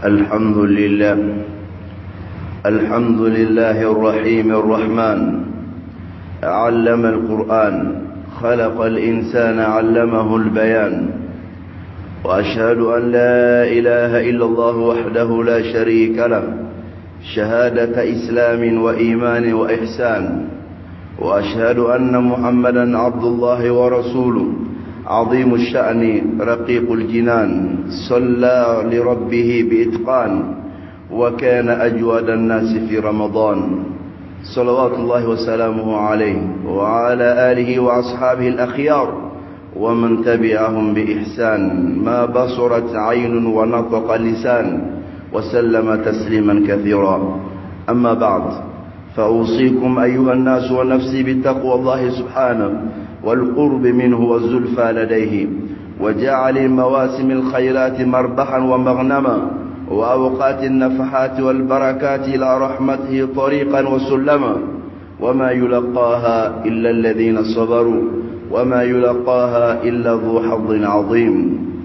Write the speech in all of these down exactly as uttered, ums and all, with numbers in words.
الحمد لله الحمد لله الرحيم الرحمن علم القرآن خلق الإنسان علمه البيان وأشهد أن لا إله إلا الله وحده لا شريك له شهادة إسلام وإيمان وإحسان وأشهد أن محمدا عبد الله ورسوله عظيم الشأن رقيق الجنان صلى لربه بإتقان وكان أجود الناس في رمضان صلوات الله وسلامه عليه وعلى آله وأصحابه الأخيار ومن تبعهم بإحسان ما بصرت عين ونطق لسان وسلم تسليما كثيرا. أما بعد، فأوصيكم أيها الناس ونفسي بتقوى الله سبحانه والقرب منه والزلفى لديه، وجعل مواسم الخيرات مربحا ومغنما، وأوقات النفحات والبركات إلى رحمته طريقا وسلما، وما يلقاها إلا الذين صبروا وما يلقاها إلا ذو حظ عظيم.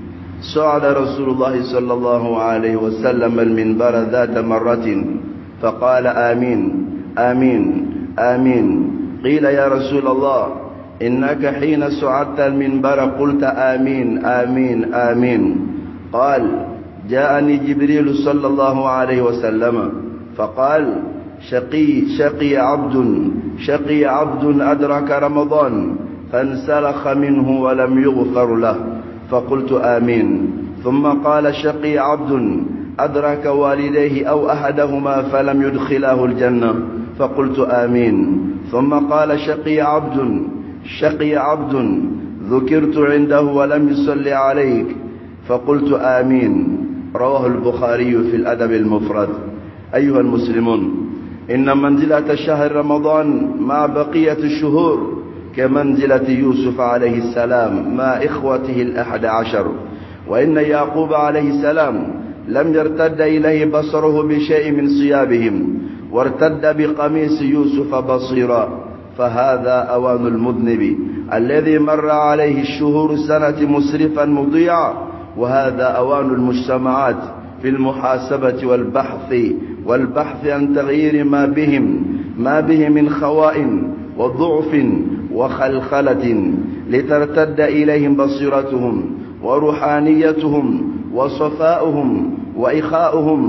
صعد رسول الله صلى الله عليه وسلم المنبر ذات مرة فقال آمين آمين آمين. قيل يا رسول الله إنك حين صعدت المنبر قلت آمين آمين آمين. قال جاءني جبريل صلى الله عليه وسلم فقال شقي شقي عبد شقي عبد أدرك رمضان فانسلخ منه ولم يغفر له فقلت آمين. ثم قال شقي عبد أدرك والديه أو أحدهما فلم يدخلاه الجنة فقلت آمين. ثم قال شقي عبد شقي عبد ذكرت عنده ولم يصلي عليك فقلت آمين. رواه البخاري في الأدب المفرد. أيها المسلمون، إن منزلة شهر رمضان مع بقية الشهور كمنزلة يوسف عليه السلام مع إخوته الأحد عشر، وإن يعقوب عليه السلام لم يرتد إليه بصره بشيء من صيابهم، وارتد بقميص يوسف بصيرا، فهذا أوان المذنب الذي مر عليه الشهور سنة مسرفا مضيعا، وهذا أوان المجتمعات في المحاسبة والبحث والبحث عن تغيير ما بهم ما به من خوائن وضعف وخلخلة، لترتد إليهم بصيرتهم وروحانيتهم وصفاؤهم وإخاؤهم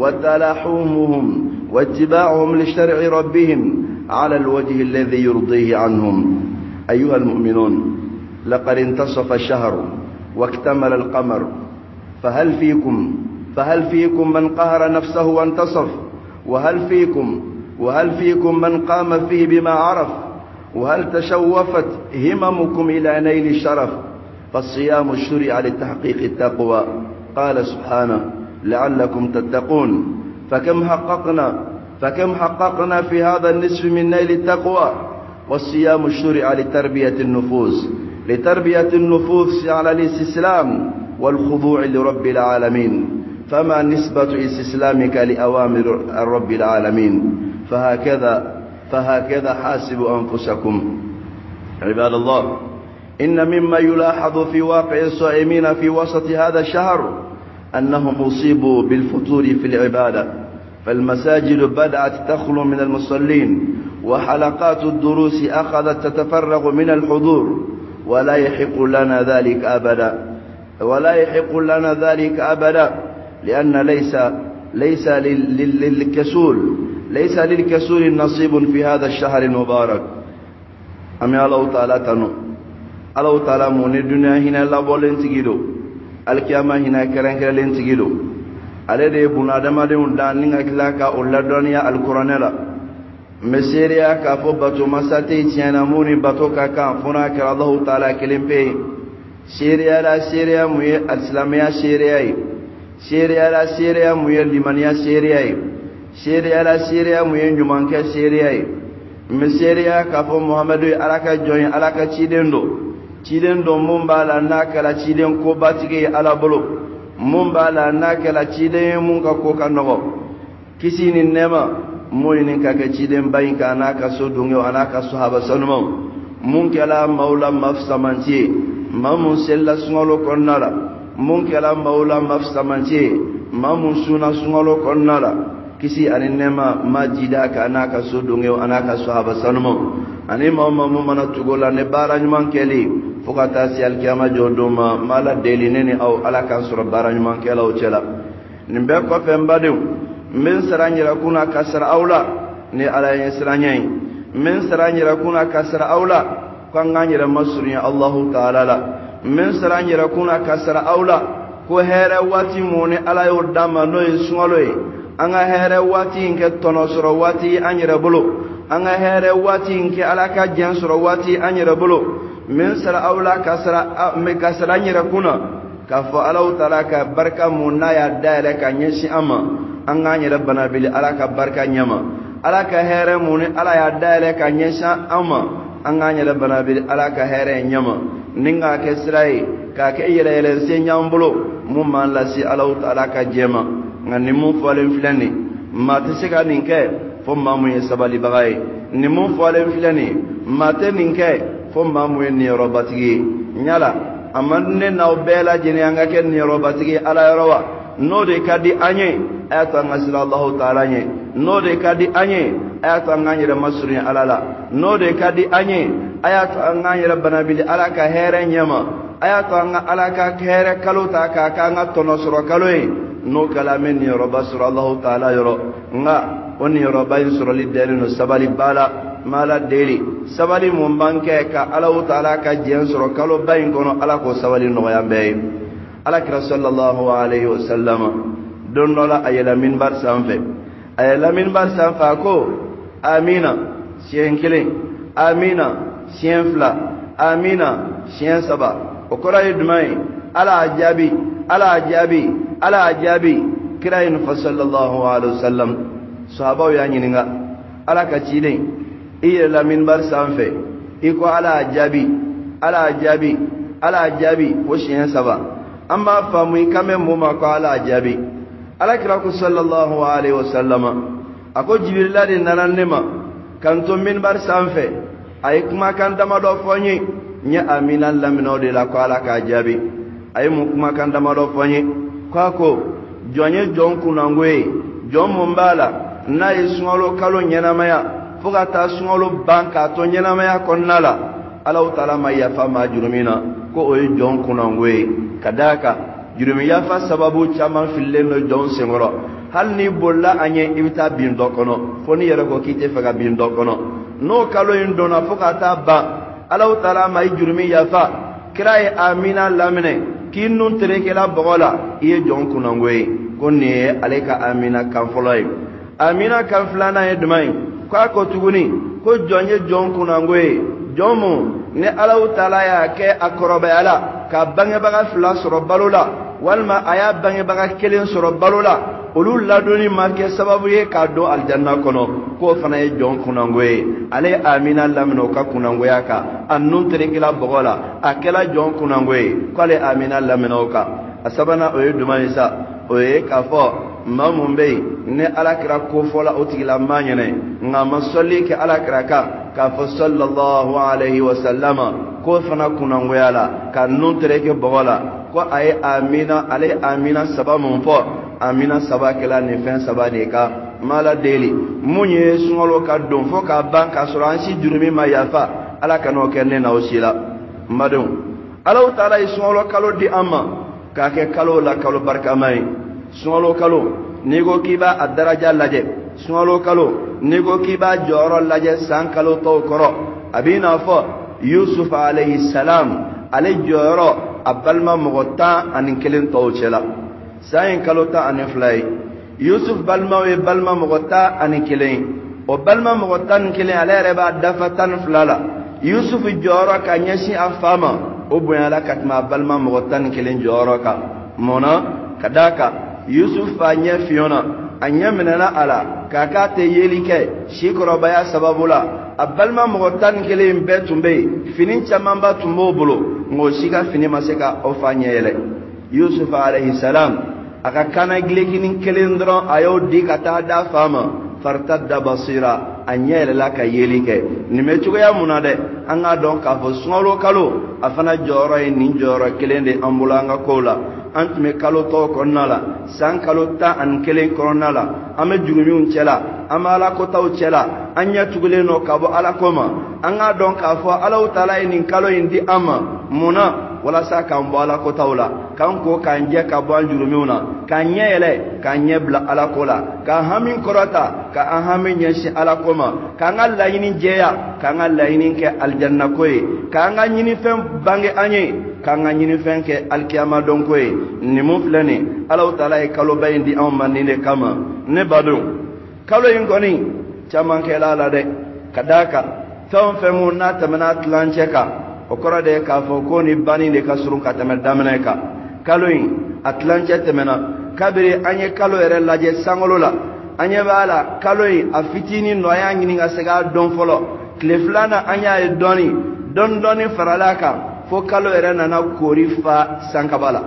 وتلاحمهم واتباعهم لشرع ربهم على الوجه الذي يرضيه عنهم. أيها المؤمنون، لقد انتصف الشهر واكتمل القمر، فهل فيكم فهل فيكم من قهر نفسه وانتصف؟ وهل فيكم وهل فيكم من قام فيه بما عرف؟ وهل تشوفت هممكم إلى نيل الشرف؟ فالصيام شرع لتحقيق التقوى، قال سبحانه لعلكم تتقون. فكم حققنا فكم حققنا في هذا النصف من نيل التقوى؟ والصيام شرع لتربية النفوس لتربية النفوس على الاستسلام والخضوع لرب العالمين. فما نسبة استسلامك لأوامر الرب العالمين؟ فهكذا فهكذا حاسبوا أنفسكم. عباد الله، إن مما يلاحظ في واقع الصائمين في وسط هذا الشهر أنهم أصيبوا بالفتور في العبادة، فالمساجد بدأت تخلو من المصلين، وحلقات الدروس أخذت تتفرغ من الحضور، ولا يحق لنا ذلك أبدا ولا يحق لنا ذلك أبدا لأن ليس ليس للكسول ليس للكسول نصيب في هذا الشهر المبارك. أمي الله تعالى تنو الله تعالى من الدنيا هنا لا بولن تجدو الكيامة هنا كرن كرن تجدو على ده بنادم ده undang akilaka uladania alquranela meseria kafo bato masate tiana muni bato kaka funa kira Allah ta'ala kelimpe Syria la Syria muye al-Islamia Syria Syria la Syria muye limania Syria Syria la Syria muye nyumanke Syria meseria kafo Muhammadu alaka join alaka chidendo chidendo mumba la nakala chiden ko batige ala bolo mumba la nakala chiden munka ko kanogo kisini nema moyni kaka chiden bayinka anaka so dungo anaka sahaba sanmo munkala maula mafsamanti mamun sella sungolo konnala munkala maula mafsamanti mamun suna sungalo konnala kisi ani nema majida ka anaka sudunge anaka sahaba sanumo ani mamma mana tugola ne bara nyman keli fukata si alkiyama joduma mala delineni aw ala kan sura bara nyman kela o cela nimbe ko fembadu min saranyira kuna kasra aula ni ala yasranyai min saranyira kuna kasra aula kan nganyira masriya Allah ta'ala la min saranyira kuna kasra aula ko here wati moni ala yordama no sungaloy anga here wati nke tono sura wati anyira bulu anga here wati nke ala ka jan sura wati anyira bulu min sara aula kasra me kasra anyira kuna ka fa ala ta'ala ka barka munna ya dale ka nyeshi ama anga nyira bana bil ala ka barka nyama ala ka here moni ala ya dale ka nyesha ama anga nyira bana bil ala ka here nyama ninga ke sirai ka ke yele yele se nyambulo mumma la si ala ta'ala ka jema ngani mu folen filani ma te sega ninke fo mamu ye sabali bagay ni mu folen filani ma te ninke fo mamu ye ni robatigi nyala amanne na obela jini anga ke ni robatigi ala yorowa no de kadi anye ayata ngasira Allah ta'ala nye no de kadi anye ayata nganyira masuri alala no de kadi anye ayata nganyira banabili ala ka here nyama ayata nga ala ka here kaluta ka ka nga tonosoro kaloy no kalamen ni roba sur Allah ta'ala yoro nga oni roba sur lidere no sabali bala mala deli sabali mumbanke ka Allah ta'ala ka jen sur kalo bayin kono ala ko sabali no yambe ala kira sallallahu alaihi wasallam don dola ayela minbar sanfe ayela minbar sanfa ko amina sien kile amina sien fla amina sien saba okora yudmai ala ajabi ala ajabi ala ajabi kirayin fa sallallahu alaihi wasallam sahaba ya nyininga ala ka cile ayela minbar sanfe iko ala ajabi ala ajabi ala ajabi wo sien saba amma famu kame muma ko ala ajabi ala kira ku sallallahu alaihi wasallama ako jibril la de nananema kanto minbar sanfe ay kuma kan dama do fonyi nya amina lamino de la ko ala ka ajabi ay mu kuma kan dama do fonyi ko ko jonye jonku nangwe jon mumbala na isungolo kalo nyana maya fuga ta sungolo banka to nyana maya konnala ala taala maya fa majrumina ko oy jonku nangwe kadaka jurumi yafa sababu chama fille no jon sengoro hal ni bolla anye ibita bin dokono foni yere ko kite faga bin dokono no kalo indona fukata ba Allah taala may jurumi yafa kiraye amina lamine kinnun tereke la bogola iye jon kunangwe konni aleka amina kanfolay amina kanflana e dumay ko ko tuguni ko jonye jon kunangwe jomu ne Allah taala ya ke akrobe ala ka bange baga fla soro balula walma aya bange baga kelen soro balula ulul laduni marke sababu ye ka do aljanna kono ko fana ye jon kunangoye ale amina lamino ka kunangoya ka annun terekila bogola akela jon kunangoye ko ale amina lamino ka asabana oye dumanisa oye ka fo mamumbe ne alakira ko fola otigila manyene ngama solli ke alakira ka ka fo sallallahu alaihi wasallama ko fana kunangoya la ka nun tereke bogola ko ay amina ale amina sababu fo amina sabakela ni fen sabani ka mala deli munye sungolo ka don fo ka banka soro ansi jurumi ma yafa ala kano kenne na osila madum ala taala sungolo kalo di amma ka ke kalo la kalo barka mai sungolo kalo nigo kiba adaraja laje sungolo kalo nigo kiba joro laje san kalo to koro abina fo yusuf alayhi salam ale joro abalma mogota anin kelen to chela sayin kalota anin flay yusuf balma we balma mogota anin kelen o balma mogota anin kelen ale reba dafatan flala yusuf joro ka nyashi afama o boyala katma balma mogota anin kelen joro ka mona kadaka yusuf fa nya fiona anya menana ala kaka te yelike shikro baya sababula abalma mogotan kelen betumbe finin chamamba tumbo bolo ngo shiga fini maseka ofanya yele yusuf alayhi salam aka kana gilekinin kelen dron ayo dikata da fama fartadda basira anyele la ka yelike nimechugo ya munade anga don ka fo sungolo kalo afana joro e nin joro kelen de ambulanga kola antme kalo to konnala san kalo ta an kelen konnala ame jurumiun cela amala ko taw cela anya tugule no kabo ala koma anga don ka fo ala taala nin kalo indi ama muna wala sa kan bo ala ko tawla kan ko kan je ka bo jurumiuna kan nyele kan nyebla ala kola ka hamin korata ka ahamin nyeshi ala koma kan alla yini jeya kan alla yini ke aljanna koy kan nga nyini fem bange anye kan nga nyini fem ke alkiyama don koy ni muflani ala taala e kalo bayndi am manine kama ne badum kalo yin goni chaman ke la la de kadaka fem femu na tamana atlancheka o kora de ka fo ko ni bani de ka surun ka tamer damene ka kalo yin atlanche temena kabiri anye kalo ere laje sangolo la anye bala kalo yin afitini no yangi ni ngasega don folo kleflana anya e doni don doni faralaka fo kalo ere nana korifa sankabala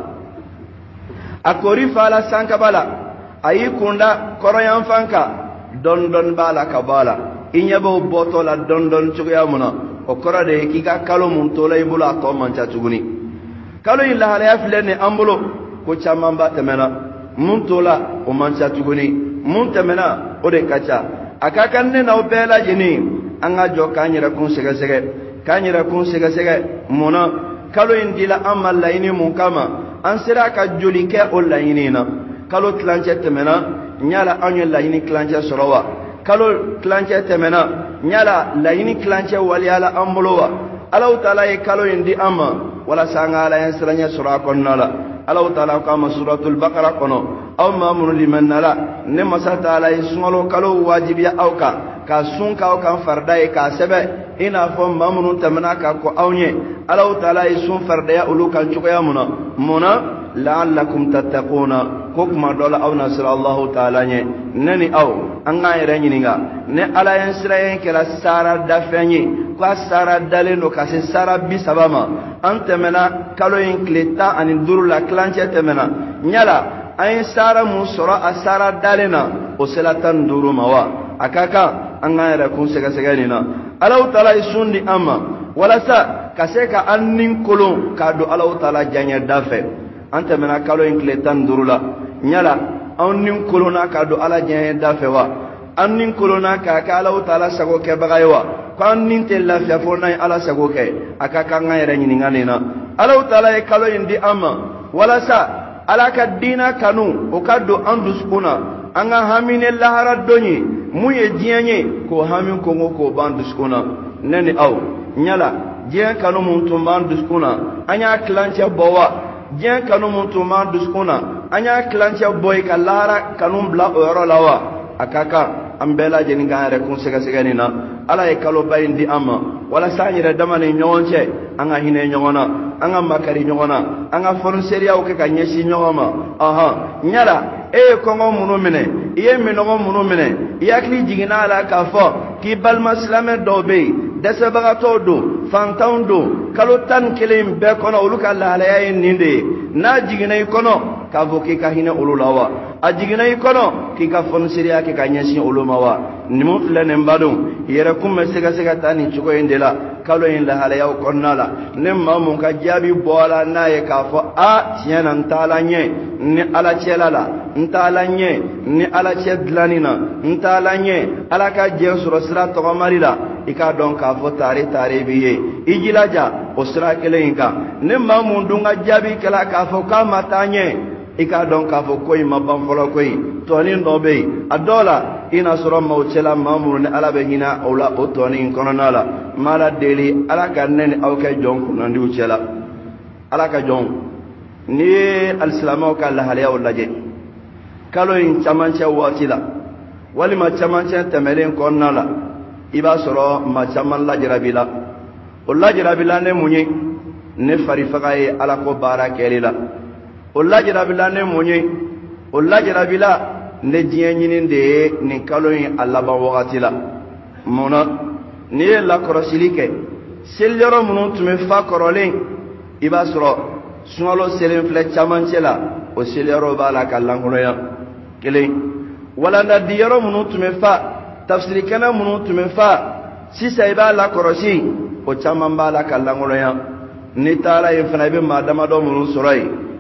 a korifa la sankabala ayi kunda koroyan fanka don don bala kabala inyabo boto la don don chuya muna o kora de kika kalo mun tola ibula to mancha tuguni kalo illa hala yaflene ambulo ko chamamba temena mun tola o mancha tuguni mun temena o de kacha akakanne na obela jini anga jo kanyira kun sega sega kanyira kun sega sega mona kalo indila amma laini mun kama an sira ka joli ke o laini na kalo tlanche temena nyala anyo laini tlanche sorowa kalo tlanche temena nyala layini klanche waliyala ambolowa alaw taala ye kalo indi amma wala sanga ala yasranya sura konnala alaw taala kama suratul baqara kono aw mamunu liman nala ne masata ala yisngalo kalo wajibiya awka ka sunka aw kan farda e ka sebe ina fo mamunu tamana ka ko awnye alaw taala yisun farda ya ulu kan chukoya muna muna la'allakum tattaquna kokuma dola aw nasra Allah taala nye nani aw anga yere nyininga ne ala yan sirayen kala sara dafenyi ko sara daleno kasi sara bisabama antemena kalo in kleta anin durula klanche temena nyala ay sara musora asara dalena o selatan duru mawa akaka anga yere kun sega sega nina ala taala isundi amma wala sa kaseka annin kolon kado ala taala janya dafe anta mena kalo in kletan durula nyala annin kolona kado ala janya dafe wa annin kolona ka kala taala sago ke bagaywa kannin tella fa fona ala sago ke akaka ngayra nyiningana ala taala e kalo indi amma wala sa ala ka dina kanu o kado anduskuna anga hamine lahara donyi muye dianye ko hamin ko ko banduskuna nani aw nyala jien kanu muntu banduskuna anya klanche bowa jien kanu muntu banduskuna anya klanche boy kalara kanu bla oro lawa akaka ambela jeni ngare kun sega sega nina ala e kalo bayindi amma wala sanyira damane nyonche anga hine nyongona anga makari nyongona anga forseria o ke kanyeshi nyongoma aha nyala e kongo munu mine iye minogo munu mine yakli jigina ala ka fo ki balma islame dobe dese bagato do fantawn do kalo tan kelim be kono uluka la ala yayin ninde na jigina ikono ka fo ki ka hine ululawa a jigina ikono ki ka forseria ke kanyeshi ulumawa nimu flene mbadum yere kumme sega sega tani chuko indela kalo in la ala yaw konnala nem mamun ka jabi bola naye ka fo a tiena ntala nye ni ala chelala ntala nye ni ala chedlanina ntala nye ala ka jensuro sira to marila ika don ka fo tare tare biye ijilaja osra kelenka nem mamun dunga jabi kala ka fo kama tanye ika don ka fo koy mabam folo koy toni ndobe adola ina sura mawchela mamuru ne ala be hina ola o toni kononala mala deli ala kanne aw kay jon kunandi uchela ala ka jon ni alislamo ka la haliya walaje kalo in chamancha watila wali ma chamancha temelen konnala iba soro ma chaman la jirabila o la jirabila ne munyi ne fari fagaye ala ko bara kelila o la jirabila ne munyi o la jirabila ne diɲɛ ɲinin de ye nin kalo in a laban wagati la munna n'i ye lakɔrɔsili kɛ seliyɔrɔ minnu tun bɛ fa kɔrɔlen i b'a sɔrɔ sunkalo selen filɛ camancɛ la o seliyɔrɔ b'a la ka lankolonya kelen walandadi yɔrɔ minnu tun bɛ fa tafsirikɛnɛ minnu tun bɛ fa sisan i b'a lakɔrɔsi o caman b'a la ka lankolonya n'i taara yen fana i bɛ maa damadɔ minnu sɔrɔ yen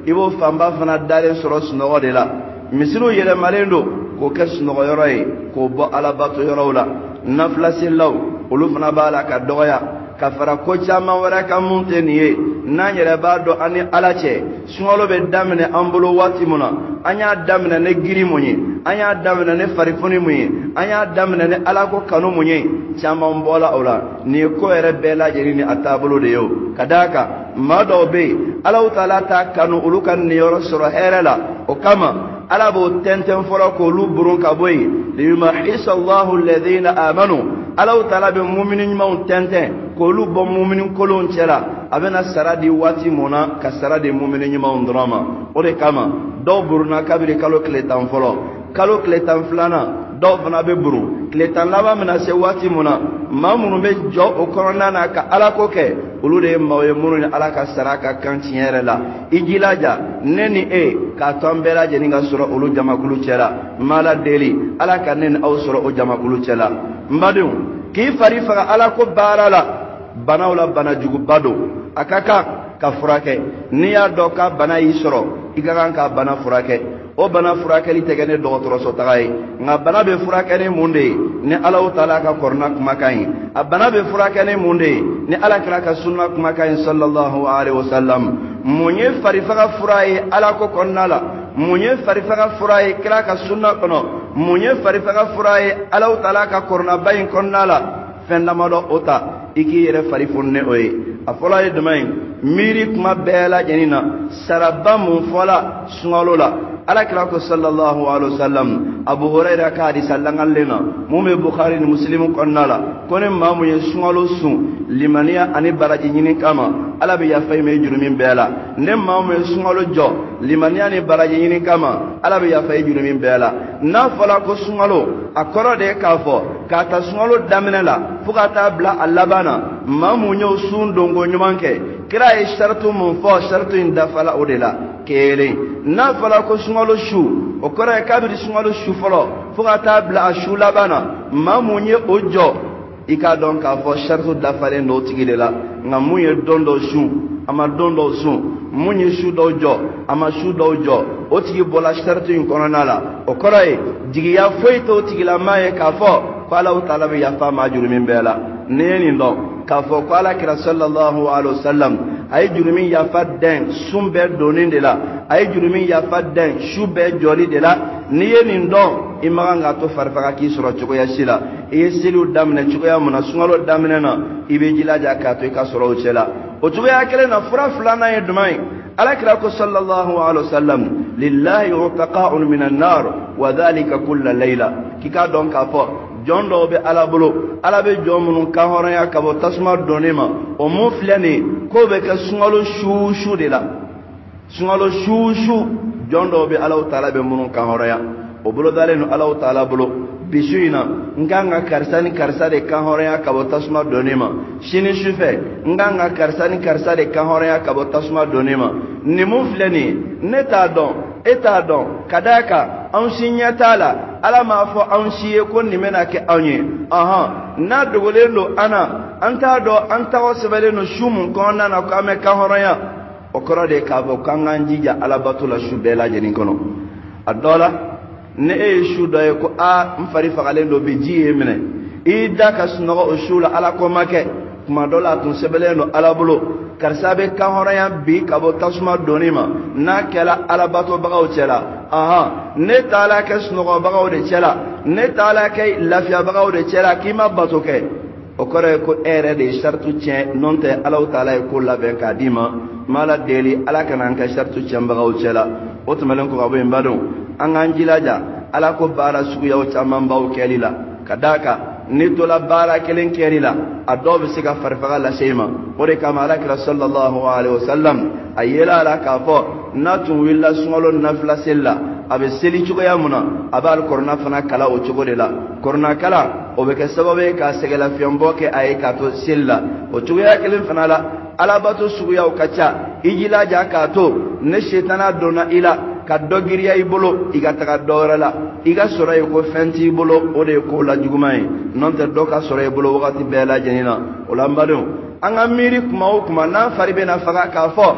ibo famba fana dalen soro sunogo de la misiru yele malendo ko ke sunogo yoro yi ko bo alabato yoro la nafla sillaw ulu fana bala ka doya ka fara ko caman wɛrɛ ka mun tɛ nin ye n'an yɛrɛ b'a dɔn an ni ala cɛ sunkalo bɛ daminɛ an bolo waati mun na an y'a daminɛ ne giri mun ye an y'a daminɛ ne farifoni mun ye an y'a daminɛ ne ala ko kanu mun ye caman bɔla o la nin ye ko yɛrɛ bɛɛ lajɛlen ni a taabolo de ye o ka d'a kan maa dɔw bɛ yen alaw taala t'a kanu olu ka niyɔrɔ sɔrɔ hɛrɛ la o kama ala b'o tɛntɛn fɔlɔ k'olu burun ka bɔ yen liyumahhisa allahu alladhina amanu alaw taala bɛ mumini ɲumanw tɛntɛn k'olu bɔ mumini kolonw cɛla a bɛna sara di waati mun na ka sara di mumini ɲumanw dɔrɔn ma o de kama dɔw buruna kabiri kalo tile tan fɔlɔ kalo tile tan filanan dɔw fana bɛ buru tile tan laban bɛna se waati mun na maa minnu bɛ jɔ o kɔnɔna na ka ala ko kɛ olu de ye maaw ye minnu ni ala ka sara ka kan tiɲɛ yɛrɛ la i jilaja ne ni e k'a to an bɛɛ lajɛlen ka sɔrɔ olu jamakulu cɛla n b'a la deli ala ka ne ni aw sɔrɔ o jamakulu cɛla n badenw k'i fari faga ala ko baara la banaw la banajuguba don a ka kan ka furakɛ n'i y'a dɔn ka bana y'i sɔrɔ i ka kan ka bana furakɛ o bana furakɛli tɛ kɛ ne dɔgɔtɔrɔso taga ye nka bana bɛ furakɛ ni mun de ye ni ala taala ka kɔrɔna kumakan ye a bana bɛ furakɛ ni mun de ye ni ala kɛra ka sunna kumakan ye sallallahu alaihi wasallam mun ye farifaga fura ye ala ko kɔnɔna la mun ye farifaga fura ye kira ka sunna kɔnɔ mun ye farifaga fura ye ala taala ka kɔrɔnaba in kɔnɔna la fɛn damadɔ o ta i k'i yɛrɛ fari fununen o ye a fɔlɔ ye jumɛn ye miiri kuma bɛɛ lajɛlen na saraba mun fɔla sunkalo la ala kira ko sallallahu alaihi wasallam abu huraira ka hadisa langalen na mun bɛ bukhari ni muslim kɔnɔna la ko ni maa mun ye sunkalo sun limaniya ani baraji ɲini kama ala bɛ yafa i ma i jurumin bɛɛ la ne maa mun ye sunkalo jɔ limaniya ni baraji ɲini kama ala bɛ yafa i jurumin bɛɛ la n'a fɔra ko sunkalo a kɔrɔ de ye k'a fɔ k'a ta sunkalo daminɛ la fo ka taa bila a laban na maa mun y'o sun donko ɲuman kɛ kira ye saritu mun fɔ saritu in dafala o de la kelen n'a fɔra ko sunkalo su o kɔrɔ ye kabiri sunkalo su fɔlɔ fo ka taa bila a su laban na maa mun ye o jɔ i k'a dɔn k'a fɔ saritu dafalen don o tigi de la nka mun ye don dɔw sun a ma don dɔw sun mun ye su dɔw jɔ a ma su dɔw jɔ o tigi bɔla saritu in kɔnɔna la o kɔrɔ ye jigiya foyi t'o tigilamaa ye k'a fɔ ko ala taala bɛ yafa maa jurumin bɛɛ la ne ye nin dɔn k'a fɔ ko ala kira sallallahu alaihi wasallam a ye jurumin yafa dɛn sun bɛɛ donnen de la a ye jurumin yafa dɛn su bɛɛ jɔli de la n'i ye nin dɔn i ma kan k'a to farifaga k'i sɔrɔ cogoya si la i ye seliw daminɛ cogoya mun na sunkalo daminɛ na i bɛ jilaja k'a to i ka sɔrɔ o cɛ la o cogoya kelen na fura filanan ye jumɛn ye ala kira ko sallallahu alaihi wasallam lillahi utaqa'un minan nar wa dhalika kulla layla k'i k'a dɔn k'a fɔ jɔn dɔw bɛ ala bolo ala bɛ jɔn minnu kan hɔrɔnya ka bɔ tasuma donni ma o mun filɛ nin ye k'o bɛ kɛ sunkalo su su de la sunkalo su su jɔn dɔw bɛ ala taala bɛ minnu kan hɔrɔnya o bolo dalen don ala taala bolo bisu in na n kan ka karisa ni karisa de kan hɔrɔnya ka bɔ tasuma donni ma sini sufɛ n kan ka karisa ni karisa de kan hɔrɔnya ka bɔ tasuma donni ma nin mun filɛ nin ye ne t'a dɔn e t'a dɔn ka d'a kan anw si ɲɛ t'a la ala m'a fɔ anw si ye ko nin bɛna kɛ anw ye ɔhɔn n'a dogolen don an na an t'a dɔn an tɔgɔ sɛbɛnlen don su mun kɔnɔna na k'an bɛ kan hɔrɔnya o kɔrɔ de k'a fɔ k'an k'an jija alabato la su bɛɛ lajɛlen kɔnɔ a dɔ la ne e ye su dɔ ye ko aa n fari fagalen don bi ji ye minɛ i da ka sunɔgɔ o su la ala ko ma kɛ kuma dɔ la a tun sɛbɛnlen don ala bolo karisa bɛ kan hɔrɔnya bi ka bɔ tasuma donni ma n'a kɛra alabatobagaw cɛ la ahan ne taala kɛ sunɔgɔbagaw de cɛ la ne taala kɛ lafiyabagaw de cɛ la k'i ma bato kɛ o kɔrɔ ye ko e yɛrɛ de ye saritu tiɲɛ n'o tɛ ala taala ye ko labɛn k'a d'i ma n b'a la deli ala kana an kɛ saritu tiɲɛbagaw cɛ la o tɛmɛnen kɔ ka bɔ yen badon an k'an jilaja ala ko baara suguyaw caman baw kɛli la ka d'a kan ni tola baara kelen kɛri la a dɔw bɛ se ka farifaga lase i ma o de kama alakira sallallahu alaihi wasallam a yela a la k'a fɔ n'a tun wulila sunkalo nafila seli la a bɛ seli cogoya mun na a b'a kɔrɔna fana kala o cogo de la kɔrɔna kala o bɛ kɛ sababu ye ka sɛgɛlafiɲɛbɔ kɛ a ye k'a to seli la o cogoya kelen fana la alabato suguyaw ka ca i jilaja k'a to ne setana donna i la ka dɔ giriya i bolo i ka taga dɔ wɛrɛ la i ka sɔrɔ ye ko fɛn t'i bolo o de ye ko la juguman ye n'o tɛ dɔ ka sɔrɔ i bolo wagati bɛɛ lajɛlen na o la n badenw an ka miiri kuma o kuma n'an fari bɛna faga k'a fɔ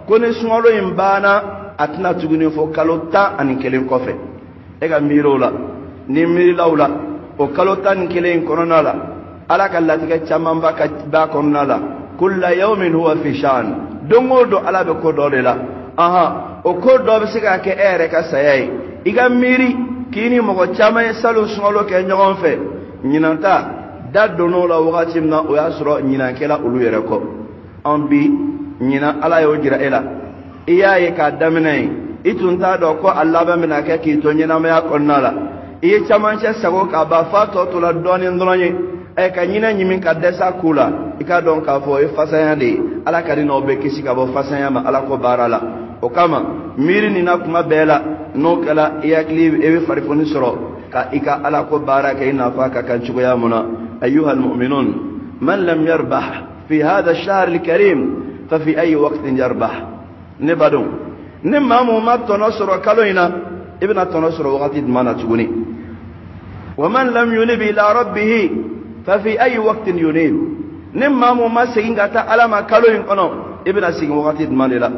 koni suŋalo in baana a tɛna tuguni fo kalo tan ani kelen kɔfɛ e ka miiri o la ni miirilaw la o kalo tan ni kelen kɔnɔna la ala ka latigɛ caman ba ka ba kɔnɔna la kulla yawmin huwa fi shan don o don ala bɛ ko dɔ de la aha o ko dɔ bɛ se ka kɛ e yɛrɛ ka saya ye i ka miiri k'i ni mɔgɔ caman ye salon suŋalo kɛ ɲɔgɔn fɛ ɲinanta da donn'o la wagati min na o y'a sɔrɔ ɲinankɛla olu yɛrɛ kɔ an bi ɲina ala y'o jira e la i y'a ye k'a daminɛ ye i tun t'a dɔn ko a laban bɛna kɛ k'i to ɲɛnamaya kɔnɔna la i ye camancɛ sago k'a ban fa tɔ tora dɔɔnin dɔrɔn ye ɛ ka ɲinɛ ɲimi ka dɛsɛ k'u la i k'a dɔn k'a fɔ o ye fasanya de ye ala ka di n'aw bɛ kisi ka bɔ fasanya ma ala ko baara la o kama miiri nin na kuma bɛɛ la n'o kɛla i hakili i bɛ farifoni sɔrɔ ka i ka ala ko baara kɛ i n'a fɔ a ka kan cogoya mun na ayyuha almu'minun man lam yarbah fi hadha ash-shahr al-karim fa fi ayyi waqtin yarbah ne badon ne maa mun ma tɔnɔ sɔrɔ kalo in na i bɛna tɔnɔ sɔrɔ wagati jumɛn na tuguni wa man lam yunib ila rabbih fa fi ayyi waqtin yunib ne maa mun ma segin ka taa ala ma kalo in kɔnɔ i bɛna segin wagati jumɛn de la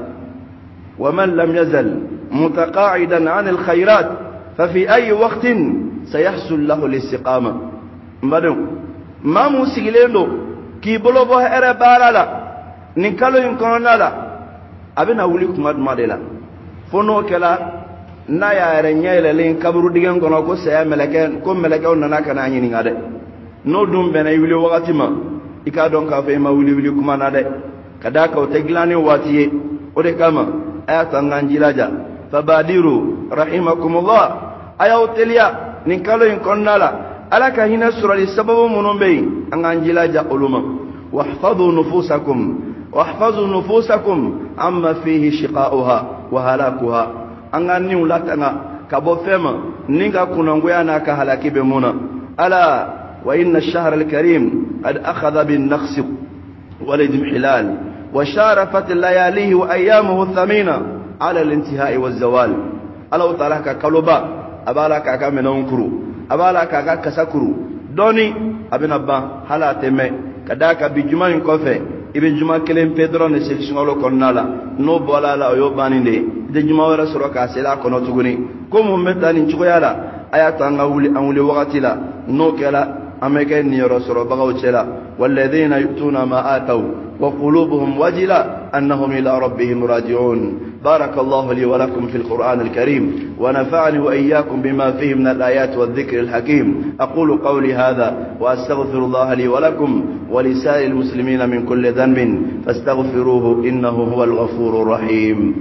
wa man lam yazal mutaqa'idan 'an al-khayrat fa fi ayyi waqtin sayahsul lahu al-istiqama mbadon maa mun sigilen don k'i bolo bɔ hɛrɛ baara la nin kalo in kɔnɔna la a bɛna wuli kuma jumɛn de la fo n'o kɛla n'a y'a yɛrɛ ɲɛ yɛlɛlen kaburu dingɛ kɔnɔ ko saya mɛlɛkɛ ko mɛlɛkɛw nana ka n'a ɲininka dɛ n'o dun bɛnna i wuli wagati ma i k'a dɔn k'a fɔ i ma wuli wuli kuma na dɛ ka d'a kan o tɛ dilan ni waati ye o de kama a y'a to an k'an jilaja fabadiru rahimakumullah a y'aw teliya nin kalo in kɔnɔna la ala ka hinɛ sɔrɔli sababu minnu bɛ yen an k'an jilaja olu ma wahfadhu nufusakum wahfadhu nufusakum amma fihi shiqa'uha wa halakuha an k'an niw latanga ka bɔ fɛn ma ni ka kunangoya n'a ka halaki bɛ mun na ala wa inna ash-shahra al-karim qad akhadha bin-naqs wal-idmihilal wa sharafat layalihi wa ayyamuhu ath-thamina ala al-intihai waz-zawal ala ta'ala ka kaloba abala ka ka menankuru abala ka ka kasakuru doni abina ba hala teme kadaka bi juma in kofe ibe juma kelen pedro ne sel sungalo konnala no bola la yo baninde de juma wara soro ka sela kono tuguni ko mo metani chugoyala ayata nga wuli an wuli wakati la no kala ameke ni yoro soro bagaw chela walladheena yu'tuna ma ataw wa qulubuhum wajila annahum ila rabbihim raji'un بارك الله لي ولكم في القرآن الكريم ونفعني وإياكم بما فيه من الآيات والذكر الحكيم أقول قولي هذا وأستغفر الله لي ولكم ولسائر المسلمين من كل ذنب فاستغفروه إنه هو الغفور الرحيم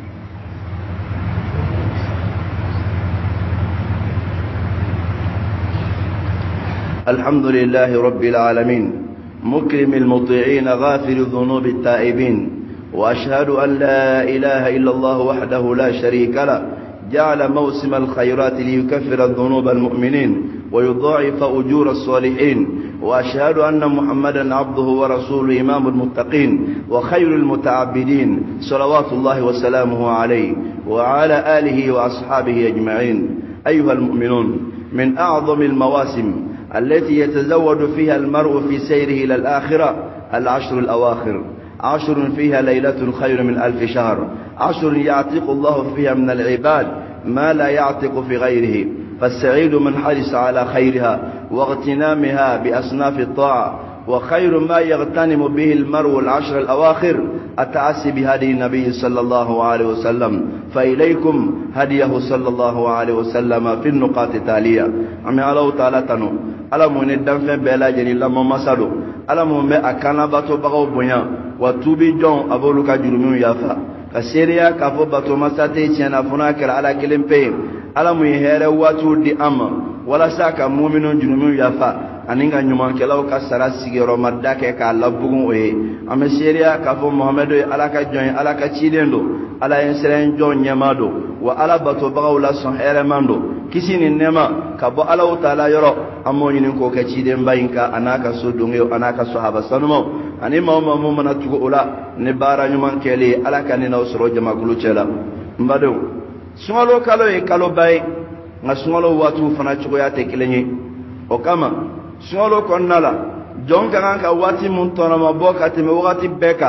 الحمد لله رب العالمين مكرم المطيعين غافر الذنوب التائبين وأشهد أن لا إله إلا الله وحده لا شريك له جعل موسم الخيرات ليكفر الذنوب المؤمنين ويضاعف أجور الصالحين وأشهد أن محمدا عبده ورسوله إمام المتقين وخير المتعبدين صلوات الله وسلامه عليه وعلى آله وأصحابه أجمعين أيها المؤمنون من أعظم المواسم التي يتزود فيها المرء في سيره إلى الآخرة العشر الأواخر عشر فيها ليلة خير من ألف شهر عشر يعتق الله فيها من العباد ما لا يعتق في غيره فالسعيد من حرص على خيرها واغتنامها بأصناف الطاعة وخير ما يغتنم به المرء العشر الأواخر التأسي بهدي النبي صلى الله عليه وسلم فإليكم هديه صلى الله عليه وسلم في النقاط التالية أمي الله تعالى تنو ألا من الدنف بلا جليل لما مسلو ألا من أكان باتو بغو بنيا وتوبي جون أبولك جرمي يافا كسيريا كفو باتو مساتي تينا فناكر على كلم بين ألا من هير واتو دي أما ولا ساكا مؤمن جرمي يافا aninga nyuman kelaw ka sara sigero madake ka labugun oye ame sheria ka fo muhammadu alaka jon alaka chidendo ala yenseren jon nyamado wa ala bato bagaw la son eremando kisini nema ka bo ala taala yoro amoni nin ko ka chiden bayinka anaka so dunge anaka sahaba sanumo ani mawma mo mana tugo ola ne bara nyuman kele alaka ni naw soro jama gulu chela mbado sungalo kalo e kalo bay nga sungalo watu fana chugo ya tekelenyi o kama sungalo konnala jonka kan ka wati mun tonoma boka teme wati beka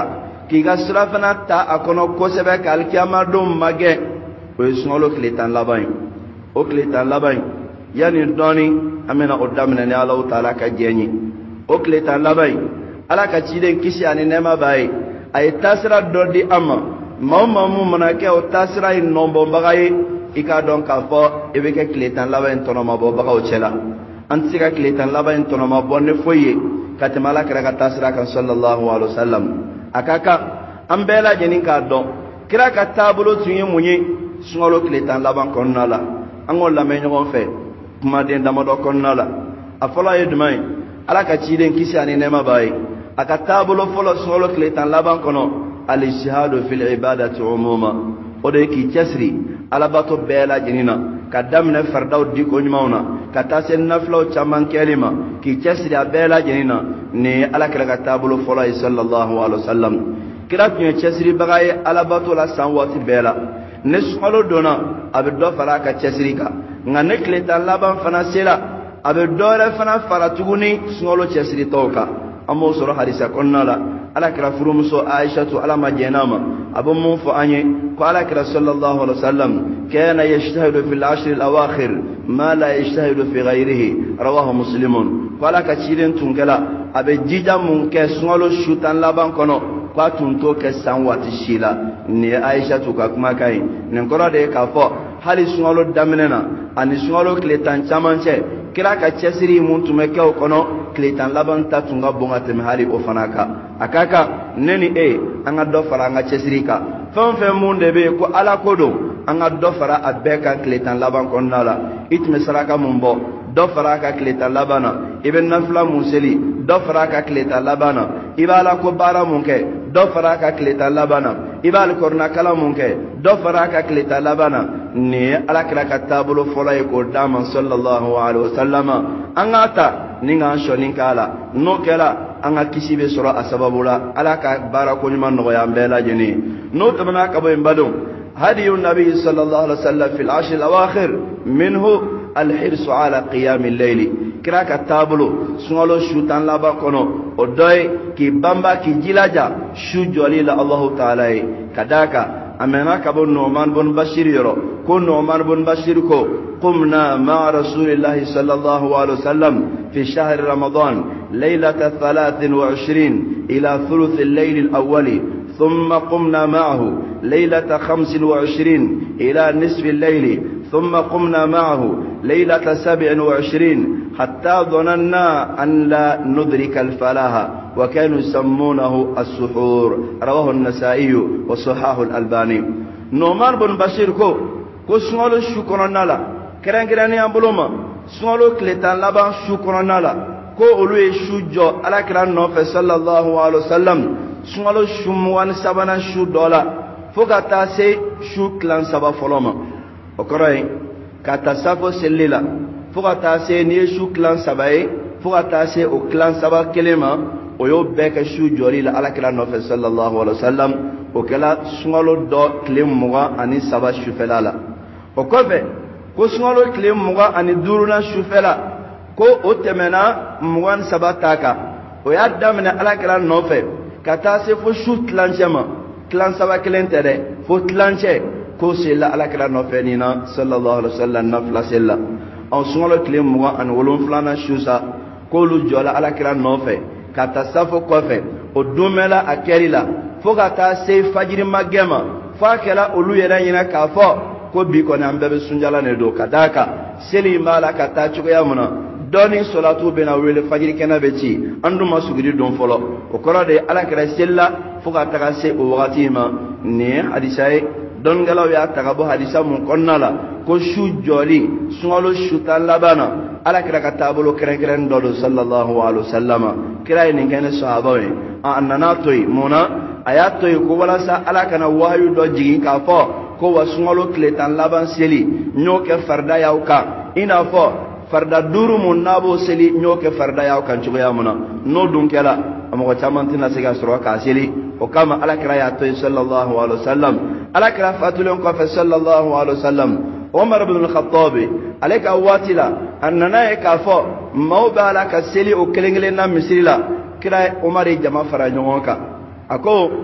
k'i ka sira fana ta a kɔnɔ kosɛbɛ ka alikiyama don magɛn o ye sunkalo tile tan laban ye o tile tan laban ye yanni dɔɔni an bɛna o daminɛ ni Alahu Taala ka jɛ ye o tile tan laban ye Ala ka ciden kisi ani nɛɛma b'a ye a ye taasira dɔ di an ma maa o maa mun mana kɛ o taasira ye nɔbɔbaga ye i k'a dɔn k'a fɔ i bɛ kɛ tile tan laban in tɔnɔmabɔbagaw cɛla an tɛ se ka tile tan laban in tɔnɔmabɔ ne foyi ye ka tɛmɛ Alakira ka taasira kan sallallahu alaihi wa sallam a ka kan an bɛɛ lajɛlen k'a dɔn kira ka taabolo tun ye mun ye sunkalo tile tan laban kɔnɔna la an k'o lamɛn ɲɔgɔn fɛ kumaden damadɔ kɔnɔna la a fɔlɔ ye jumɛn ye Ala ka ciden kisi ani nɛɛma b'a ye a ka taabolo fɔlɔ sunkalo tile tan laban kɔnɔ al-ijtihadu fil ibadati umuma o de ye k'i cɛsiri alabato bɛɛ lajɛlen na ka daminɛ faridaw di ko ɲumanw na ka taa se nafilaw caman kɛli ma k'i cɛsiri a bɛɛ lajɛlen na nin ye Alakira ka taabolo fɔlɔ ye sallallahu alaihi wa sallam kira tun ye cɛsiribaga ye alabato la san waati bɛɛ la ne sunkalo donna a bɛ dɔ fara a ka cɛsiri kan nka ne tile tan laban fana sera a bɛ dɔ wɛrɛ fana fara tuguni sunkalo cɛsiritɔw kan an b'o sɔrɔ hadisa kɔnɔna la Alakira furumuso Aishatu Ala ma jɛn n'a ma a bɛ mun fɔ an ye ko Alakira sallallahu alaihi wa sallam kana yajtahidu fil ashr al awakhir ma la yajtahidu fi ghayrihi rawahu muslimun ko Ala ka ciden tun kɛla a bɛ jija mun kɛ sunkalo su tan laban kɔnɔ ko a tun t'o kɛ san waati si la nin ye Aishatu ka kumakan ye nin kɔrɔ de ye k'a fɔ hali sunkalo daminɛ na ani sunkalo tile tan caman cɛ kira ka cɛsiri mun tun bɛ kɛ o kɔnɔ tile tan laban ta tun ka bon ka tɛmɛ hali o fana kan a ka kan ne ni e an ka dɔ fara an ka cɛsiri kan fɛn o fɛn mun de bɛ yen ko Ala ko don an ka dɔ fara a bɛɛ kan tile tan laban kɔnɔna la i tun bɛ saraka mun bɔ dɔ fara a kan tile tan laban na i bɛ nafila mun seli dɔ fara a kan tile tan laban na i bɛ Ala ko baara mun kɛ dɔ fara a kan tile tan laban na i bɛ alikɔrɔna kalan mun kɛ dɔ fara a kan tile tan laban na nin ye Alakira ka taabolo fɔlɔ ye k'o d'a ma sallallahu alaihi wa sallam an k'a ta ni k'an sɔnni k'a la n'o kɛra an ka kisi bɛ sɔrɔ a sababu la Ala ka baara ko ɲuman nɔgɔya an bɛɛ lajɛlen ye n'o tɛmɛna ka bɔ yen badon hadiyu nabi sallallahu alaihi wa sallam fil ashr al awakhir minhu al-hirsu ala qiyam al-layl kira ka taabolo sunkalo su tan laban kɔnɔ o dɔ ye k'i banba k'i jilaja su jɔli la Allahu Taala ye ka d'a kan a mɛnna ka bɔ Nu'man bin Bashir yɔrɔ ko Nu'man bin Bashir ko قمنا مع رسول الله صلى الله عليه وسلم في شهر رمضان ليلة ثلاث وعشرين إلى ثلث الليل الأول ثم قمنا معه ليلة خمس وعشرين إلى نصف الليل ثم قمنا معه ليلة سبع وعشرين حتى ظننا أن لا ندرك الفلاح وكانوا يسمونه السحور رواه النسائي وصححه الألباني نعمان بن بشير كو كو سنغلو شكرنا لا كران كران ينبلوما سنغلو كلتان لبا شكرنا لا كو أولو شجو على كران نوفي صلى الله عليه وسلم سنغلو شموان سبانا شو دولا فوقا تاسي شو كلان سبا فلوما وكراي كاتاسافو سليلا فوقا تاسي ني شو كلان سباي فوقا تاسي او كلان سبا كلمة oyo beka shu jori la ala kila nofe sallallahu alaihi wasallam o kala sungalo do klem muga ani saba shufela o kofe ko sungalo klem muga ani duruna shufela ko o temena mugan saba taka o ya damina ala kila nofe kata se fo shu tlanchema tlan saba klentere fo tlanche ko se la ala kila nofe nina sallallahu alaihi wasallam nafla sella on sungalo klem muga ani wolon flana shusa ko lu jola ala kila nofe kata safo kofe o dumela akerila foga ta se fajiri magema fakela olu yera nyina kafo ko bi ko na mbebe sunjala ne do kadaka seli mala kata chugoya muna doni salatu bena wele fajiri kena beci andu masugiri don folo o kora de ala kira sella foga ta se o wati ma ne hadisai don galaw ya tagabo hadisa mun konnala ko shu joli sungalo shutan labana ala kira ka taabolo keren-keren dɔ do sallallahu alaihi wasallam kira ye nin kɛnɛ sahabaw ye a nana to yen munna a y'a to yen ko walasa ala kana wahayu dɔ jigin k'a fɔ ko wa sunkalo tile tan laban seli n y'o kɛ farida y'aw kan i n'a fɔ farida duuru mun n'a b'o seli n y'o kɛ farida y'aw kan cogoya mun na n'o dun kɛra a mɔgɔ caman tɛna se ka sɔrɔ k'a seli o kama ala kira y'a to yen sallallahu alaihi wasallam ala kira fatulen kɔfɛ sallallahu alaihi wasallam Umar ibn al-Khattab ale ka waati la a nana ye k'a fɔ maaw b'a la ka seli o kelen-kelen na misiri la kira Umar ye jama fara ɲɔgɔn kan a ko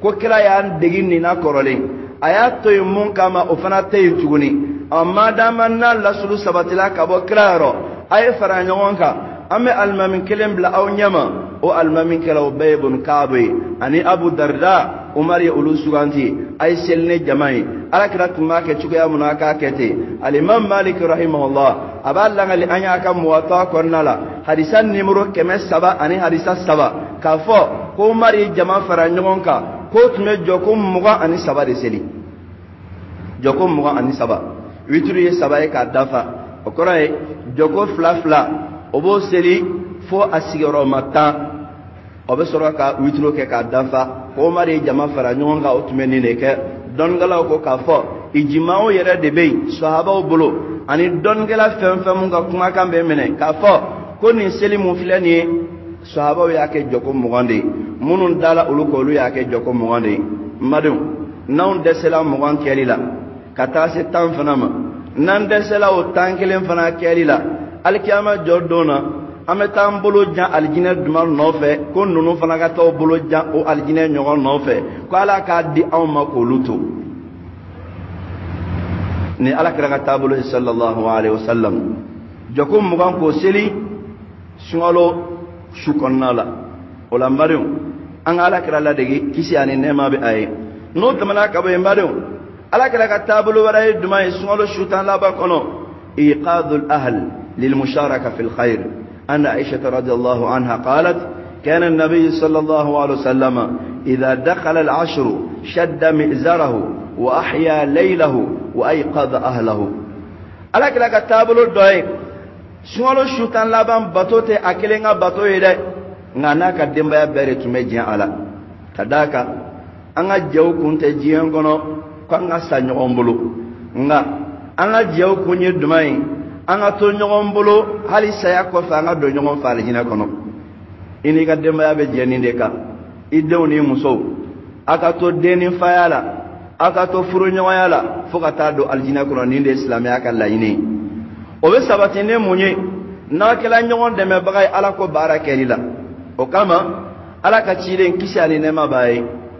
ko kila ya degin ni na korole ayato mun kama ofana tay tuguni amma dama na la sulu sabatila ka bo klaro ay fara nyonka ame alma min kelem bla aw nyama o alma min kala baybun kabe ani abu darda umar ya ulu suganti ay selne jamai alakrat ma ke chuga munaka kete al imam malik rahimahullah aballa ngali anya kam muwatta konnala hadisan nimro keme saba ani hadisa saba kafo ko umar ya jama fara nyonka ko tume jokum muga ani saba de seli jokum muga ani saba witru ye saba e ka dafa o koray joko fla fla obo seli fo asigoro mata obe soro ka witro ke ka dafa ko mari jama fara nyonga otumeni neke dongala ko ka fo ijimao yere de bey sahaba bolo ani dongala fem fem ga kuma kan be mene ka fo ko ni seli mu filani sahaba ya ke joko mugande munun dala ulu ko lu ya ke joko mugande madum naun de selam mugan kelila kata se tan fanama nan de sela o tankelen fana kelila alkiyama jordona ametan bolo jan aljina dumal nofe ko nunu fana ga taw bolo jan o aljina nyogon nofe ko ala ka di awma ko luto ni ala kira ga tabulu sallallahu alaihi wasallam jokum mugan ko seli sungalo shukonnala ola mbarium an ala kira la degi kisi ani nema be ay no tamana ka be mbarium ala kira ga tabulu waray dumay sungalo shutan la ba kono iqadul ahl للمشاركة في الخير أن عائشة رضي الله عنها قالت كان النبي صلى الله عليه وسلم إذا دخل العشر شد مئزره وأحيا ليله وأيقظ أهله ألاك لك تابلو الدعي سوالو شوتان لابان بطوتي أكلنا بطوئي دي نانا كدنبا يباري تمجين على كداك أنا جو كنت جيان كنو كنا سانيون بلو أنا جو كنت دمائي anga to nyogon bolo hali saya ko fa anga do nyogon fa aljina kono ini ga demba be jeni de ka idew ni muso aka to deni fayala aka to furu nyoyala fuka ta do aljina kono ni de islam ya kan la yini o be sabati ne munye na kala nyogon de me bagay ala ko barake lila o kama ala ka cilen kisali ne mabaye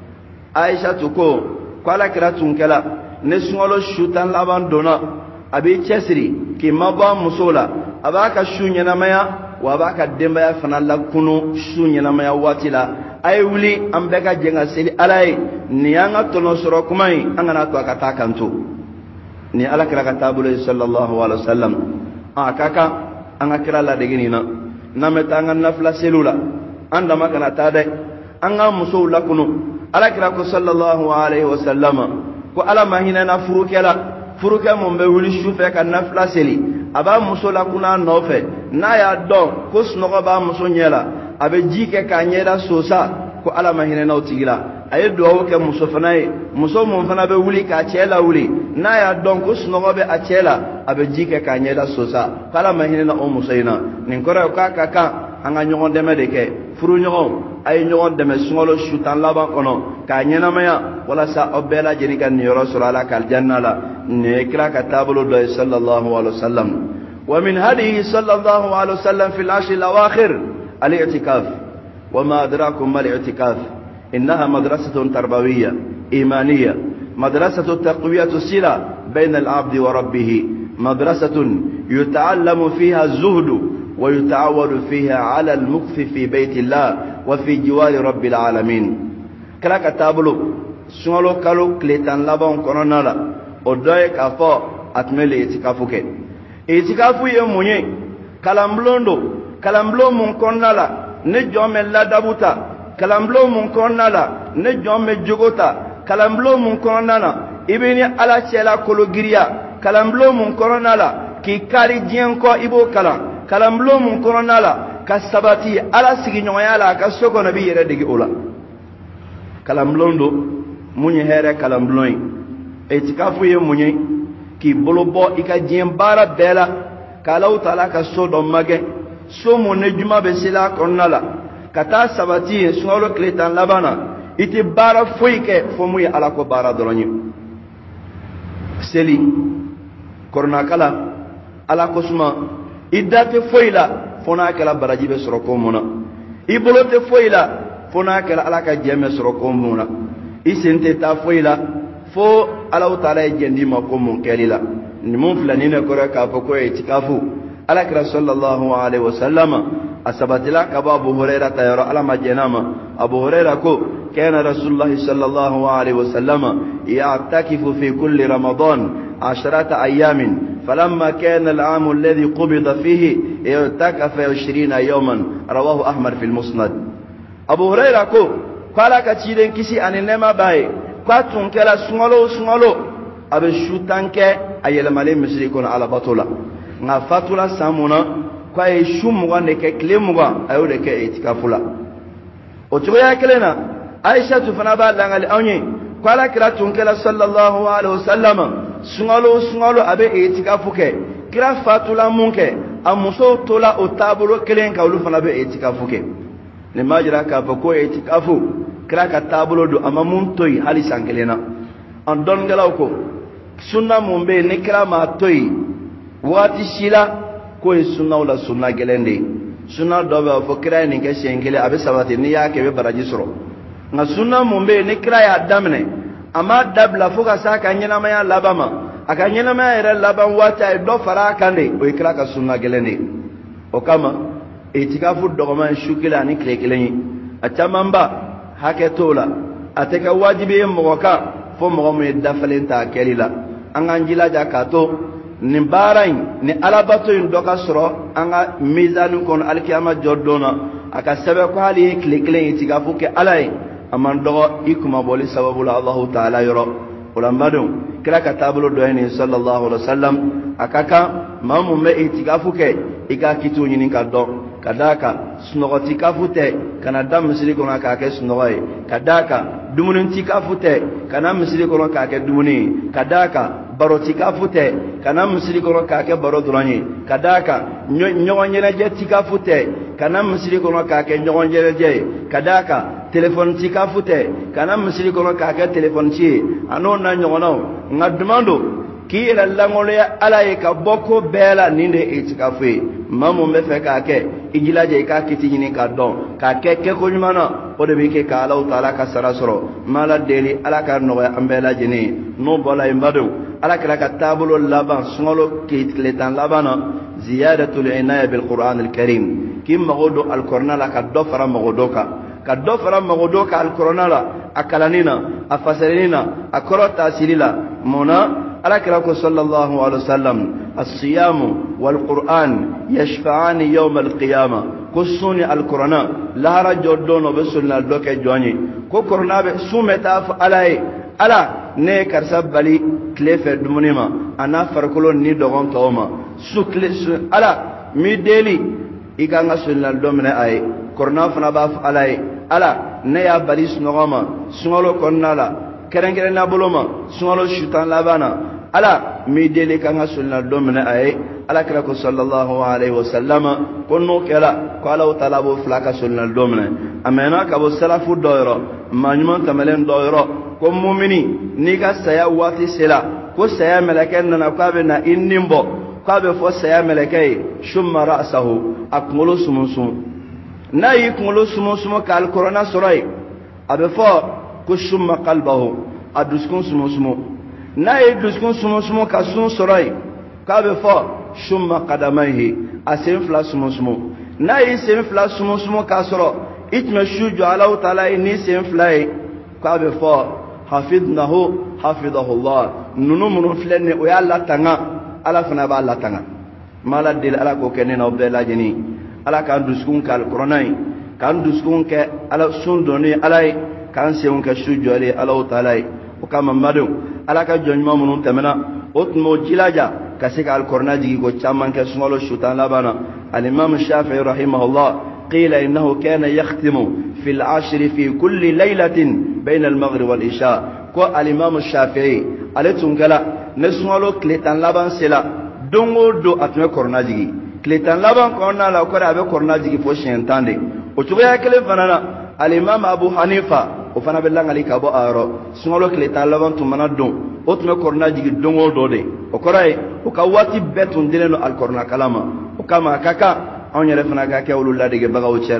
aisha to ko ko ala kira tunkela ne sungolo shutan laban dona abi chesri ki maba musola abaka shunya na maya wa abaka demba ya fanalla kunu shunya na maya watila ay wuli ambeka jenga seli alai ni anga tono soro kumai anga na to akata kanto ni ala kira katabul sallallahu alaihi wasallam akaka anga kira la degini na na metanga nafla selula anda makana tade anga musola kunu ala kira ko sallallahu alaihi wasallam ko ala mahina na furukela furuke mun be wuli shufe ka nafla seli aba musola kuna nofe na ya don ko snogo ba muso nyela abe jike ka nyela sosa ko ala mahine na utigila ayi do ke muso fanaye muso mun fana be wuli ka chela wuli na ya don ko snogo be a chela abe jike ka nyela sosa kala mahine na o musaina nin kora ka ka ka anga nyogon deme de ke furu nyogon ay nyogon deme sungolo shutan laba kono ka nyena maya wala sa obela jeni kan yoro surala kal janna la نكرا كتابل الله صلى الله عليه وسلم ومن هذه صلى الله عليه وسلم في العشر الأواخر الاعتكاف وما أدراكم ما الاعتكاف إنها مدرسة تربوية إيمانية مدرسة تقوية الصلة بين العبد وربه مدرسة يتعلم فيها الزهد ويتعود فيها على المكث في بيت الله وفي جوار رب العالمين كلا كتابل سنولو كالو كليتان لابون كونونا odoye kafo atmele itikafu ke itikafu ye munye kalamblondo kalamblo mun konnala ne jome ladabuta kalamblo mun konnala ne jome jogota kalamblo mun konnala ibini ala chela kologiriya kalamblo mun konnala ki kari jenko ibo kala kalamblo mun konnala kasabati ala sigi nyoyala ka soko nabi yere digi ola kalamblondo munye here kalambloy etikafu ye munye ki bolobo ika jien bara bela kalau tala ka so do mage so mo ne juma be sila konnala kata sabati solo kletan labana iti bara foike fo muy ala ko bara dolonyi seli korna kala ala ko suma idate foila fona kala baraji be soro ko mona ibolote foila fona kala ala ka jeme soro ko mona isente ta foila fo Allah ta'ala jendi mako mun kelila ni mun fulani ne kore ka fa ko itikafu ala kira sallallahu alaihi wasallam asabatila ka Abu Hurairah tayara ala majenama Abu Hurairah ko kana Rasulullah sallallahu alaihi wasallam ya'takifu fi kulli Ramadan عشرة أيام فلما كان العام الذي قبض فيه اعتكف عشرين يوما رواه أحمد في المسند أبو هريرة كو قال كتيرين كسي أن نما باي قاتون كلا سنغلو سنغلو أبي شوتانك أيلا مالي مسريكون على بطولة نفتولا سامونا كواي شمغا نكا كلمغا أيو نكا اعتكافولا وتغيا كلنا عائشة فنبا لنغالي أوني قال كلا تنكلا صلى الله عليه وسلم sungalo sungalo abe etikafu ke kira fatula munke amuso tola otabolo kelen ka ulu fana be etikafu ke ne majira ka fa ko etikafu kira ka tabulo do amamun toy hali sangelena an don galaw ko sunna mumbe ne kira ma toy wati sila ko sunna wala sunna gelende sunna do be fo kira ni ke sengele abe sabati ni ya ke be baraji soro nga sunna mumbe ne kira ya damne ama dabla fuka saka nyina maya labama aka nyina maya ira laban wata do fara kande o ikra ka sunna gelene o kama itikafu dogoma shukila ni klekelen atamamba haketola ateka wajibi moka fo mo mo dafalenta kelila anganjila jakato ni barain ni alabato ndoka soro anga mizanu kon alkiyama jodona aka sabe ko hali klekelen itikafu ke alai aman dogo ikuma boli sababu la Allah ta'ala yoro ulambadu kira katabulo doyni sallallahu alaihi wasallam akaka mamu me itikafu ke iga kitu nyini kaddo kadaka sunogoti kafute kana dam misiri kono ka ke sunogai kadaka dumunin tikafute kana misiri kono ka ke dumuni kadaka baroti kafute kana misiri kono ka ke baro durani kadaka nyonyele je tikafute kana misiri kono ka ke nyonyele je kadaka telefon tikafute kana misiri kono ka ke telefon ci anona nyono ngadumando ki ila langole ala e ka boko bela ninde itikafu mamu me fe ka ke igilaje ka kiti nyini ka don ka ke ke ko nyumana o de be ke ka Allah taala ka sarasoro mala deli ala ka no ambela jini no bola imbado ala kala ka tabulo laban sungolo ke kletan labana ziyadatul inaya bil qur'an al karim kim magodo al qur'an la ka do fara magodo ka ka do fara magodo ka al qur'an la akalanina afasarinina akorota silila mona أذكرك صلى الله عليه وسلم الصيام والقرآن يشفعان يوم القيامة كسوني القرآن لا رجل دون بسنا الدوك جواني كو قرآن بسومة على على نيكر سبالي كليف دمونيما أنا فرقلو ندوغن توما سوكل على ميديلي إيغانا سنا الدومنا أي قرآن فنباف على على نيا باليس نغاما سنغلو قرآن kerengere na boloma sungalo shutan labana ala mi dele kanga sunna domna ay ala kala ko sallallahu alaihi wasallama konno kala ko ala talabo flaka sunna domna amena ka bo salafu doyro manyuma tamalen doyro ko mu'mini ni ga saya wati sela ko saya malakan na kabe na innimbo kabe fo saya malakai shumma ra'sahu akmulu sumunsun nayi kumulu sumunsun kal corona sorai abe fo كشم قلبه أدرسكون سمو سمو ناي أدرسكون سمو سمو كسون سراي كابفا شم قدميه أسيم فلا سمو سمو ناي سيم فلا سمو سمو كسرا إتمشوا جعله تعالى إني سيم فلاي كابفا حفظناه حفظه الله ننو منو فلني ويا الله تنا على فنا بالله تنا ما لا دل على كوكنين أو بلا جني على كان درسكون كالكورناي كان درسكون كعلى سندوني على kan seun ka sujjale Allah taala o kama madu alaka jonma munun tamana otmo jilaja kasika alqur'ana jigi go chamman ka sungalo shutan labana al-imam shafi'i rahimahullah qila innahu kana yakhtimu fi al-ashr fi kulli laylatin bayna al-maghrib wal-isha ko al-imam shafi'i aletun gala ne sungalo kletan laban sela dongo do atme qur'ana jigi kletan laban ko na la ko abe qur'ana jigi fo shentande o tuya kele fanana al-imam abu hanifa o fana be langali ka bo aro sungalo kile talaban tum mana don o tuma korna jigi dongo do de o koray o ka wati betun dileno al korna kalama o kama kaka on yere fana ka ke ulul ladege baga o cela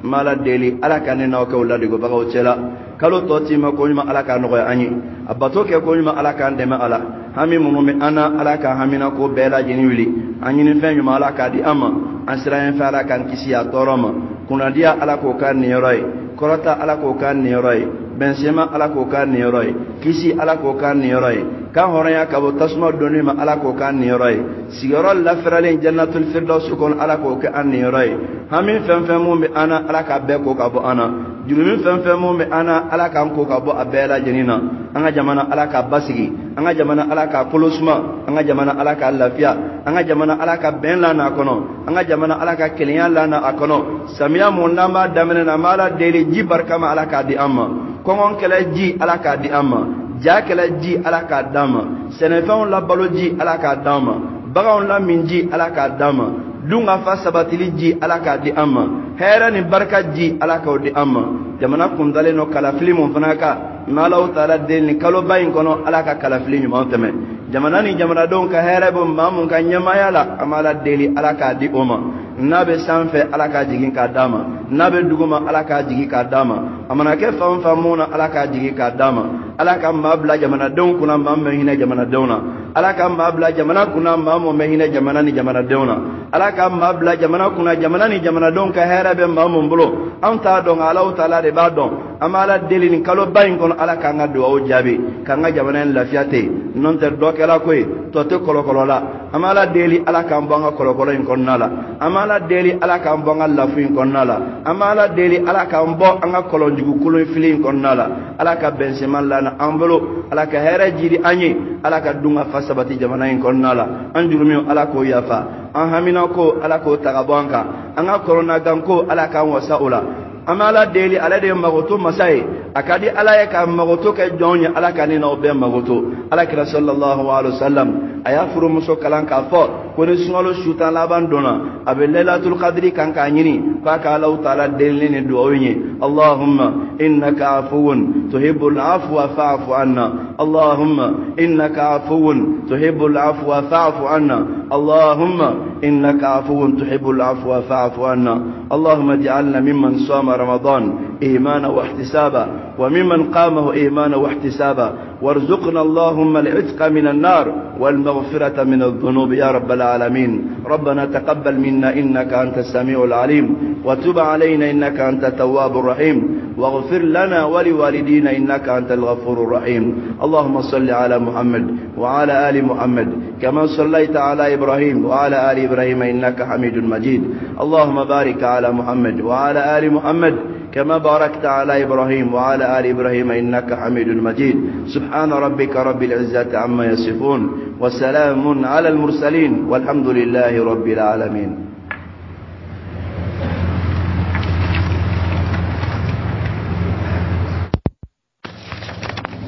mala deli ala kanina ko wala digo baga wocela kalo toti ma ko nyuma ala ka no anyi abato ke ko nyuma ala ka ndema ala hami munu mi ana ala ka hamina ko bela jini wili anyi ni fe nyuma ala ka di ama ansira en fa ala kan kisi ya toroma kuna dia ala ko kan ni roy korata ala ko kan ni roy bensema ala ko kan ni roy kisi ala ko kan ni roy kan horaya ka bo tasma doni ma ala ko kan ni roy sigaro la feralen jannatul firdaus kon ala ko ka an ni roy hamin fem fem mo mi ana ala ka be ko ka bo ana jurumin fem fem mo mi ana ala ka ko ka bo abela janina anga jamana ala ka basigi anga jamana ala ka kolosma anga jamana ala ka lafiya anga jamana ala ka ben la na kono anga jamana ala ka keliyan la na akono samiya mo namba damene na mala deli ji barkama ala ka di amma kongon kala ji ala ka di amma ja kala ji ala ka dama senefon la baloji ala ka dama bagaon la minji ala ka dama dunga fa sabatili ji ala ka di amma hera ni barka ji ala ka di amma jamana kundale no kala filimu fanaka malaw taala del ni kalo bayin kono ala ka kala filimu montame jamana ni jamana don ka hera bo mamun ka nyama yala amala deli ala ka di oma nabe sanfe ala ka jigin ka dama nabe duguma ala ka jigi ka dama amana ke fam famuna ala ka jigi ka dama ala ka mabla jamana don kuna mamme hina jamana dona ala ka mabla jamana kuna mamu me hina jamana ni jamana dona ala ka mabla jamana kuna jamana ni jamana don ka hera be mamu mbulo anta don ala taala de ba don amala deli ni kalo bayin kono ala ka ngado o jabi ka nga jamana en lafiate non ter do kala koy to te kolo kolo la amala deli ala ka mbanga kolo kolo in konnala amala deli ala ka mbanga lafu in konnala amala deli ala ka mbo anga kolo njugu kulo fili in konnala ala ka benseman la na ambolo ala ka hera jiri anyi ala ka dunga fasabati jamana in konnala anjurumi ala ko yafa an hamina ko ala ko tagabanka anga korona ganko ala ka wasaula amala deli ala de magoto masai akadi ala ya ka magoto ke jonya ala ka ni no be magoto ala kira sallallahu alaihi wasallam aya furu muso kalan ka fo ko ni sungalo shuta laban dona abe lailatul qadri kan ka nyini fa ka allah taala deli ni do winyi allahumma innaka afuwun tuhibbul afwa fa'fu anna allahumma innaka afuwun tuhibbul afwa fa'fu anna allahumma innaka afuwun tuhibbul afwa fa'fu anna allahumma ij'alna mimman sama رمضان إيمانا واحتسابا وممن قامه إيمانا واحتسابا وارزقنا اللهم العتق من النار والمغفرة من الذنوب يا رب العالمين ربنا تقبل منا إنك أنت السميع العليم وتب علينا إنك أنت التواب الرحيم واغفر لنا ولوالدينا إنك أنت الغفور الرحيم اللهم صل على محمد وعلى آل محمد كما صليت على إبراهيم وعلى آل إبراهيم إنك حميد مجيد اللهم بارك على محمد وعلى آل محمد كما باركت على إبراهيم وعلى آل إبراهيم إنك حميد مجيد سبحان ربك رب العزة عما يصفون وسلام على المرسلين والحمد لله رب العالمين.